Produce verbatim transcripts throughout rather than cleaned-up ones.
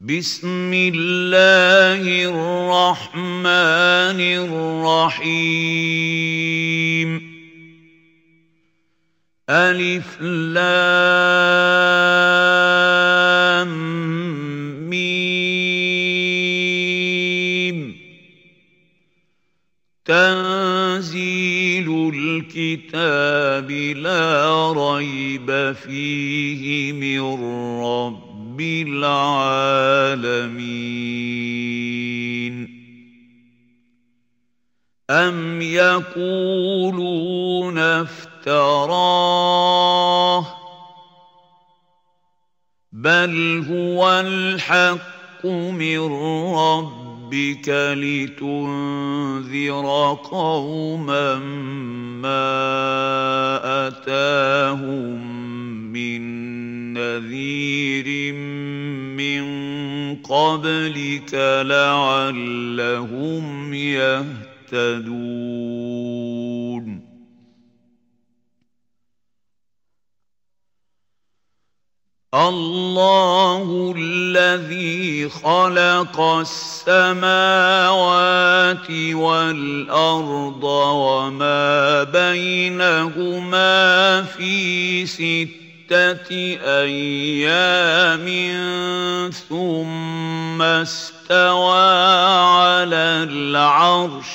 بسم الله الرحمن الرحيم ألف لام ميم تنزيل الكتاب لا ريب فيه من رب العالمين أم يقولون افتراه بل هو الحق من ربك لتنذر قوما ما أتاهم من نذير من قبلك لعلهم يهتدون الله الذي خلق السماوات والأرض وما بينهما في ستة أيام ثم استوى على العرش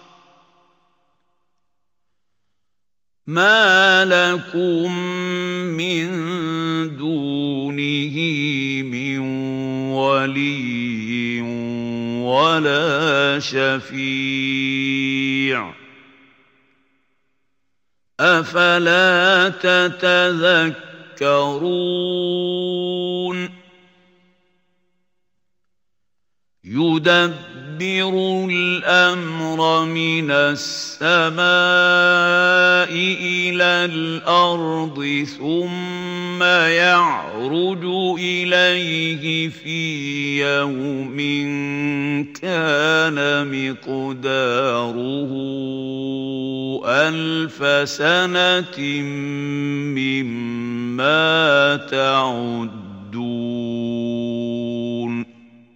ما لكم من دونه من ولي ولا شفيع أفلا تتذكرون يدبر الأمر من السماء إلى الأرض ثم يعرج إليه في يوم كان مقداره ألف سنة مما تعدون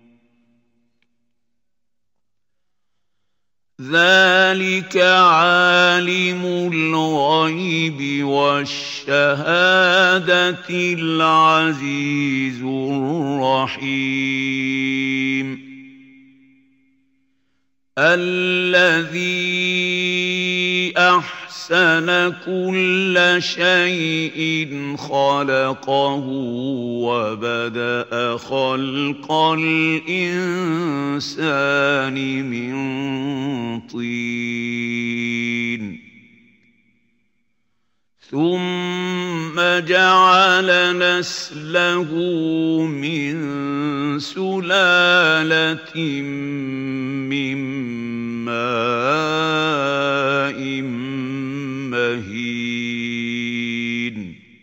ذلك عالم الغيب والشهادة العزيز الرحيم الذي أحسن كل شيء خلقه وبدأ خلق الإنسان من طين ثم جعل نسله من سلالة من ماء مهين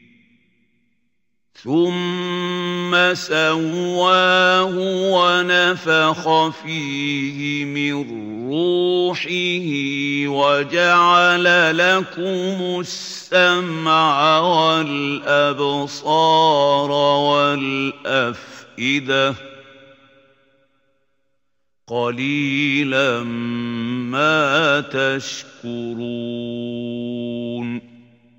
ثم سواه ونفخ فيه من روحه وجعل لكم السمع والأبصار والأفئدة قليلا ما تشكرون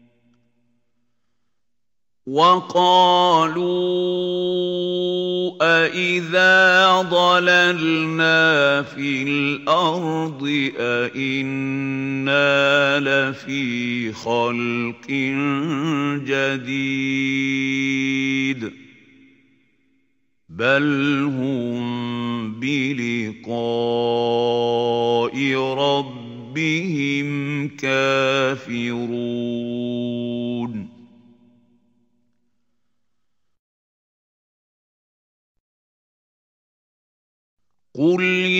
وقالوا أإذا ضللنا في الأرض أإنا لفي خلق جديد بل هم بلقاء ربهم كافرون قل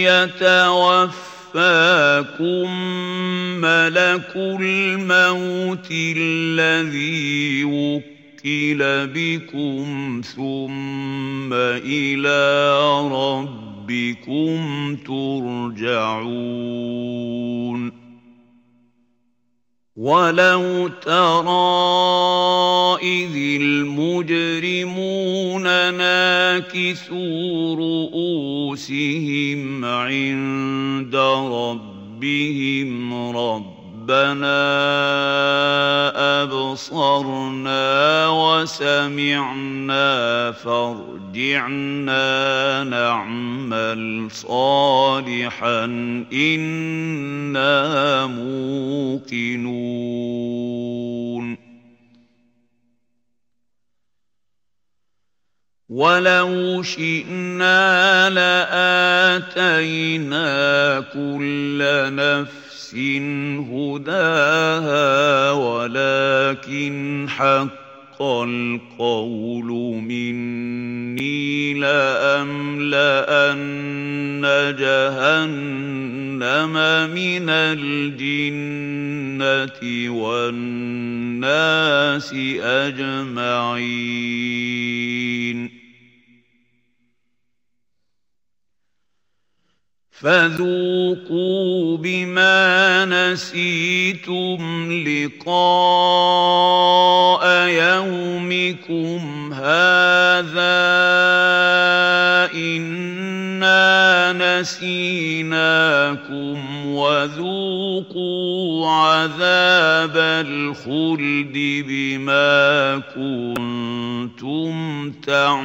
يتوفاكم ملك الموت الذي وكل بكم ثم إلى ربكم ترجعون وَلَوْ تَرَىٰ إِذِ الْمُجْرِمُونَ نَاكِسُو رُءُوسِهِمْ عِندَ رَبِّهِمْ رَبَّنَا أَبْصَرْنَا وَسَمِعْنَا فَارْجِعْنَا نَعْمَلْ صَالِحًا إِنَّا مُوقِنُونَ وَلَوْ شِئْنَا لَآتَيْنَا كُلَّ نَفْسٍ هُدَاهَا وَلَكِنْ حَقَّ الْقَوْلُ مِنِّي لَأَمْلَأَنَّ جَهَنَّمَ مِنَ الْجِنَّةِ وَالنَّاسِ أَجْمَعِينَ فَذُوقُوا بِمَا نَسِيتُمْ لِقَاءَ يَوْمِكُمْ هَٰذَا إِنَّا نَسِينَاكُمْ وَذُوقُوا عَذَابَ الْخُلْدِ بِمَا كُنتُمْ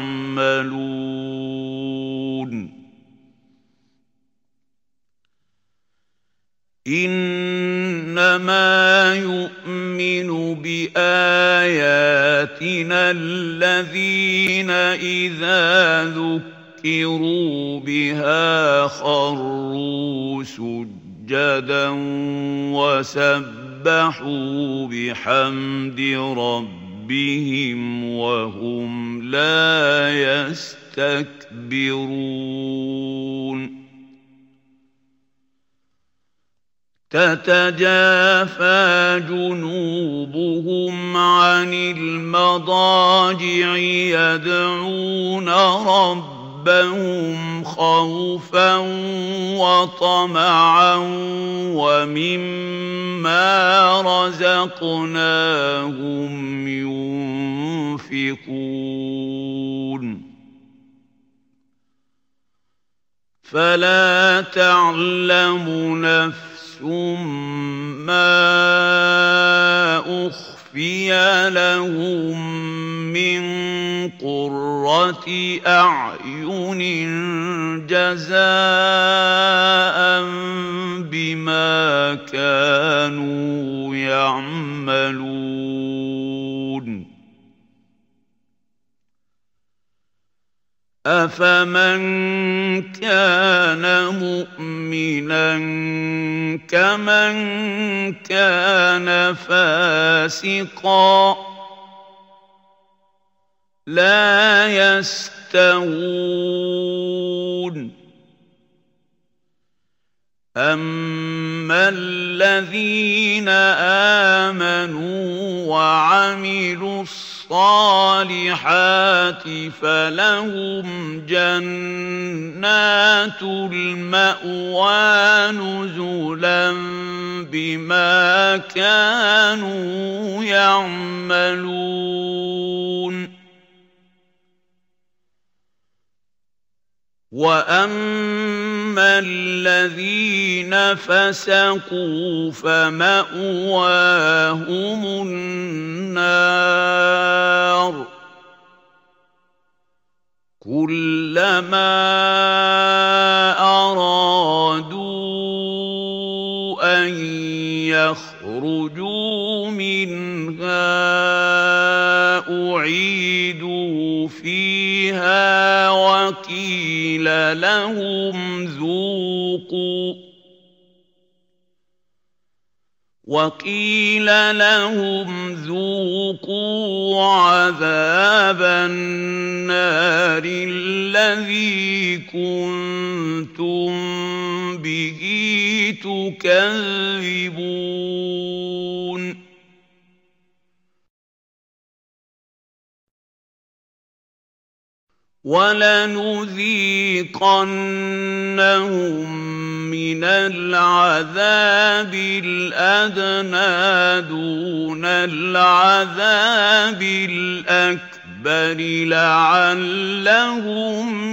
تَعْمَلُونَ إِنَّمَا يُؤْمِنُ بِآيَاتِنَا الَّذِينَ إِذَا ذُكِّرُوا بِهَا خَرُّوا سُجَّدًا وَسَبَّحُوا بِحَمْدِ رَبِّهِمْ وَهُمْ لَا يَسْتَكْبِرُونَ تَتَجَافَىٰ جُنُوبُهُمْ عَنِ الْمَضَاجِعِ يَدْعُونَ رَبَّهُمْ خَوْفًا وَطَمَعًا وَمِمَّا رَزَقْنَاهُمْ يُنفِقُونَ فَلَا تَعْلَمُ نَفْسٌ مَّا أُخْفِيَ لَهُم مِّن قُرَّةِ أَعْيُنٍ جَزَاءً بِمَا كَانُوا يَعْمَلُونَ أَفَمَن كَانَ مُؤْمِنًا كَمَن كَانَ فَاسِقًا لَّا يَسْتَوُونَ أَمَّا الَّذِينَ آمَنُوا وَعَمِلُوا الصَّالِحَاتِ فَلَهُمْ جَنَّاتُ الْمَأْوَىٰ نُزُلًا بِمَا كَانُوا يَعْمَلُونَ وَأَمَّا الَّذِينَ فَسَقُوا فَمَأْوَاهُمُ النَّارُ كُلَّمَا أَرَادُوا أَن يَخْرُجُوا مِنْهَا أُعِيدُوا فِيهَا وَقِيلَ لَهُمْ ذُوقُوا وَقِيلَ لَهُمْ ذُوقُوا عَذَابَ النَّارِ الَّذِي كُنتُم بِهِ تُكَذِّبُونَ وَلَنُذِيقَنَّهُم مِّنَ الْعَذَابِ الْأَدْنَىٰ دُونَ الْعَذَابِ الْأَكْبَرِ لَعَلَّهُمْ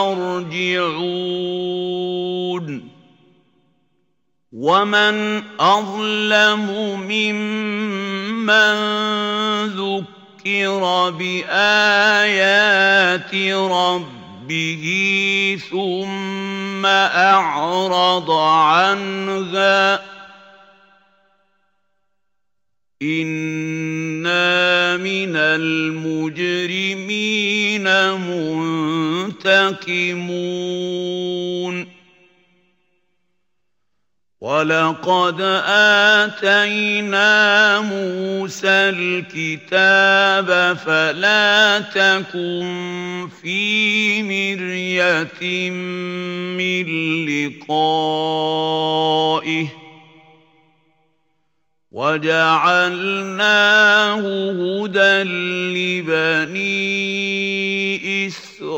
يَرْجِعُونَ وَمَنْ أَظْلَمُ مِمَّن ذُكِّرَ بِآيَاتِ رَبِّهِ ثُمَّ أَعْرَضَ عَنْهَا إِنَّا مِنَ الْمُجْرِمِينَ مُنتَقِمُونَ وَلَقَدْ آتَيْنَا مُوسَى الْكِتَابَ فَلَا تَكُن فِي مِرْيَةٍ مِّن لِّقَائِهِ وَجَعَلْنَاهُ هُدًى لِّبَنِي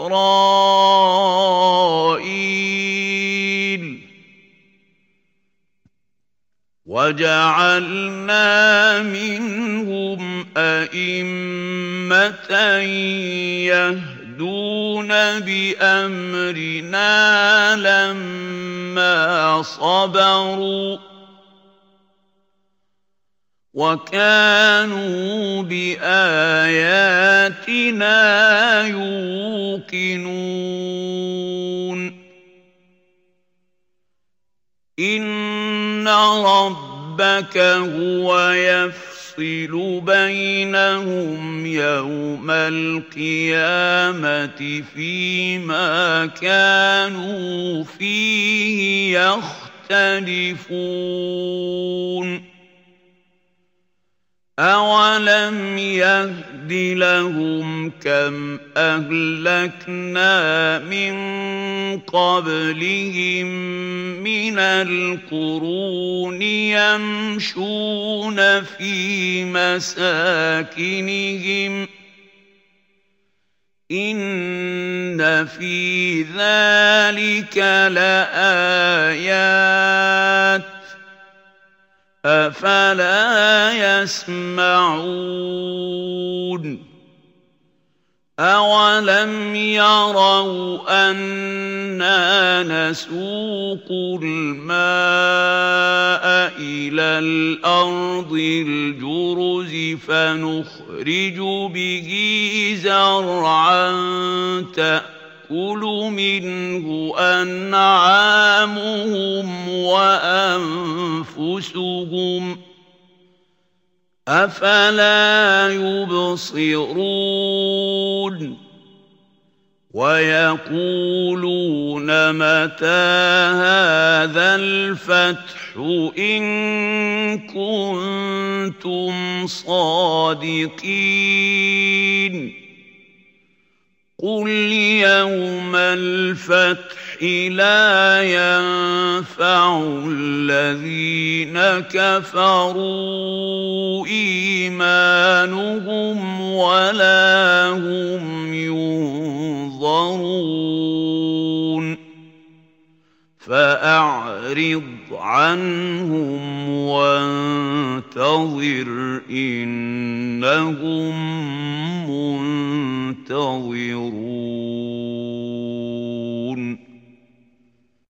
إِسْرَائِيلَ وَجَعَلْنَا مِنْهُمْ أَئِمَّةً يَهْدُونَ بِأَمْرِنَا لَمَّا صَبَرُوا وَكَانُوا بِآيَاتِنَا يُوقِنُونَ إِنَّ رَبَّكَ هُوَ يَفْصِلُ بَيْنَهُمْ يَوْمَ الْقِيَامَةِ فِيمَا كَانُوا فِيهِ يَخْتَلِفُونَ أَوَلَمْ يَهْدِ لَهُمْ كَمْ أَهْلَكْنَا مِن قَبْلِهِم مِّنَ الْقُرُونِ يَمْشُونَ فِي مَسَاكِنِهِمْ ۗ إِنَّ فِي ذَلِكَ لَآيَاتٍ ۖ أَفَلَا يَسْمَعُونَ أَوَلَمْ يَرَوْا أَنَّا نَسُوقُ الْمَاءَ إِلَى الْأَرْضِ الْجُرُزِ فَنُخْرِجُ بِهِ زَرْعًا تَأْكُلُ مِنْهُ أَنْعَامُهُمْ وَأَنفُسُهُمْ ۖ أَفَلَا يُبْصِرُونَ وَيَقُولُونَ مَتَىٰ هَٰذَا الْفَتْحُ إِن كُنتُمْ صَادِقِينَ قُلْ يَوْمَ الْفَتْحِ لَا يَنفَعُ الَّذِينَ كَفَرُوا إِيمَانُهُمْ وَلَا هُمْ يُنظَرُونَ فَأَعْرِضْ عَنْهُمْ وَانتَظِرْ إِنَّهُم